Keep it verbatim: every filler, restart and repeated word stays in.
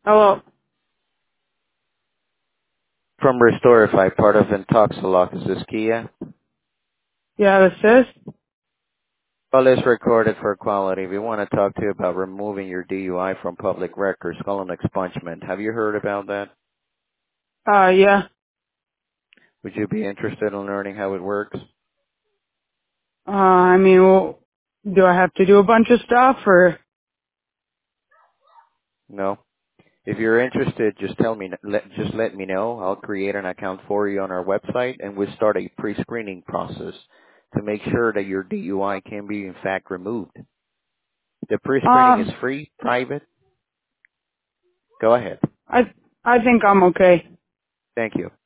Hello. From Restorify, part of Intoxilock. Is this Kia? Yeah, this is. Call is recorded for quality. We want to talk to you about removing your D U I from public records, call an expungement. Have you heard about that? Uh, yeah. Would you be interested in learning how it works? Uh, I mean, well, do I have to do a bunch of stuff or? No? If you're interested, just tell me, let, just let me know. I'll create an account for you on our website and we'll start a pre-screening process to make sure that your D U I can be in fact removed. The pre-screening Uh, is free, private. Go ahead. I, I think I'm okay. Thank you.